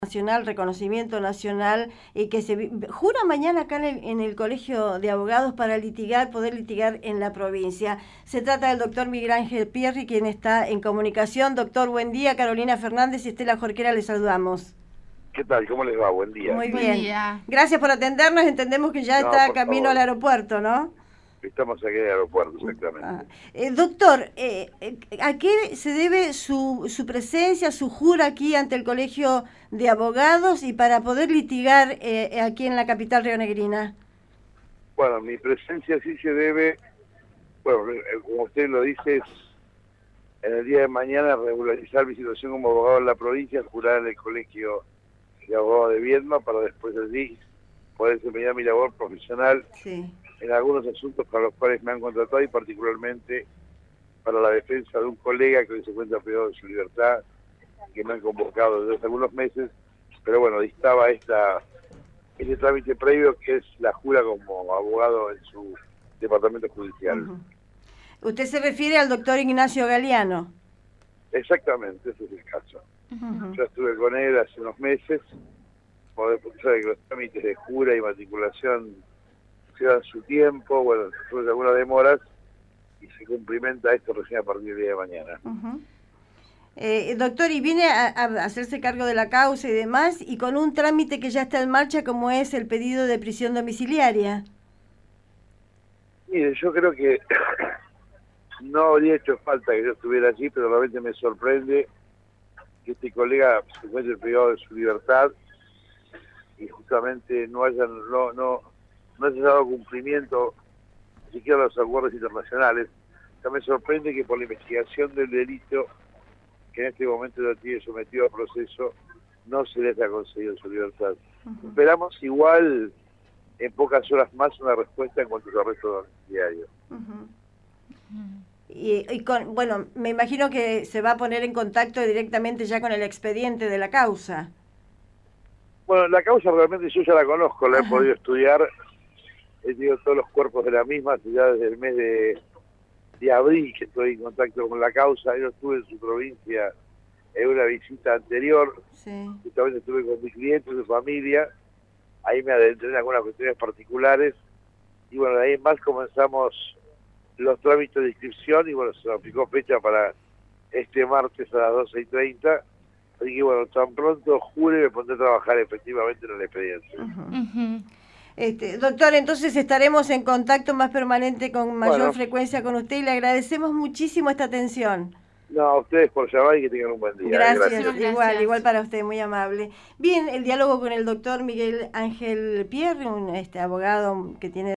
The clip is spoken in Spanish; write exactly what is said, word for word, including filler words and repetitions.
nacional, reconocimiento nacional, y que se jura mañana acá en el, en el Colegio de Abogados para litigar, poder litigar en la provincia. Se trata del doctor Miguel Ángel Pierri, quien está en comunicación. Doctor, buen día. Carolina Fernández y Estela Jorquera, les saludamos. ¿Qué tal? ¿Cómo les va? Buen día. Muy Buen bien. día. Gracias por atendernos. Entendemos que ya No, está por camino favor. al aeropuerto, ¿no? Estamos aquí en el aeropuerto, exactamente. Ah. Eh, doctor, eh, ¿a qué se debe su, su presencia, su jura aquí ante el Colegio de Abogados y para poder litigar eh, aquí en la capital rionegrina? Bueno, mi presencia sí se debe, bueno, como usted lo dice, es en el día de mañana regularizar mi situación como abogado en la provincia, jurar en el Colegio de Abogados de Viedma para después allí poder desempeñar mi labor profesional Sí. en algunos asuntos para los cuales me han contratado y particularmente para la defensa de un colega que hoy se encuentra privado de su libertad, que me han convocado desde hace algunos meses, pero bueno, dictaba esta este trámite previo que es la jura como abogado en su departamento judicial. Uh-huh. ¿Usted se refiere al doctor Ignacio Galeano? Exactamente, ese es el caso. Uh-huh. Yo estuve con él hace unos meses, porque sabe que los trámites de jura y matriculación llevan su tiempo, bueno, después de algunas demoras, y se cumplimenta esto recién a partir del día de mañana. Uh-huh. Eh, doctor, y viene a, a hacerse cargo de la causa y demás, y con un trámite que ya está en marcha, como es el pedido de prisión domiciliaria. Mire, yo creo que no habría hecho falta que yo estuviera allí, pero realmente me sorprende que este colega se encuentre privado de su libertad y justamente no hayan no no no haya dado cumplimiento ni siquiera a los acuerdos internacionales. O sea, me sorprende que por la investigación del delito que en este momento lo tiene sometido a proceso no se les ha conseguido su libertad. Uh-huh. Esperamos igual en pocas horas más una respuesta en cuanto a su arresto domiciliario. Uh-huh. Uh-huh. Y, y con, bueno, me imagino que se va a poner en contacto directamente ya con el expediente de la causa. Bueno, la causa realmente yo ya la conozco, la Ajá. he podido estudiar, he tenido todos los cuerpos de la misma, ya desde el mes de, de abril que estoy en contacto con la causa. Yo estuve en su provincia en una visita anterior, sí. Justamente estuve con mi cliente, su familia, ahí me adentré en algunas cuestiones particulares, y bueno, de ahí en más comenzamos los trámites de inscripción, y bueno, se nos aplicó fecha para este martes a las doce y treinta, así que bueno, tan pronto jure me pondré a trabajar efectivamente en el expediente. Uh-huh. Uh-huh. Este, doctor, entonces estaremos en contacto más permanente, con mayor bueno, frecuencia con usted, y le agradecemos muchísimo esta atención. No, a ustedes por llamar y que tengan un buen día. Gracias, Gracias. igual, Gracias. igual para usted, muy amable. Bien, el diálogo con el doctor Miguel Ángel Pierri, un este, abogado que tiene